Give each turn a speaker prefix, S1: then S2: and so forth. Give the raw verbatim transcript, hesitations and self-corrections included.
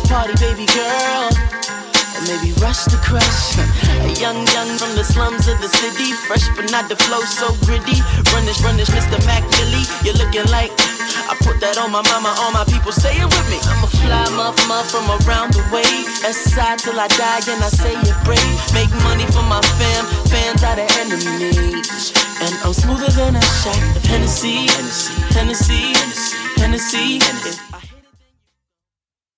S1: party, baby girl. Or maybe rush the crush. A young, young from the slums of the city. Fresh but not the flow, so gritty. Runnish, runnish, Mister Mac Millie. You're looking like I put that on my mama, all my people say it with me. I'm a fly muff muff from around the way. S-side till I die and I say it brave. Make money for my fam, fans are the enemies. And I'm smoother than a shot of Hennessy, Hennessy, Hennessy, Hennessy, Hennessy.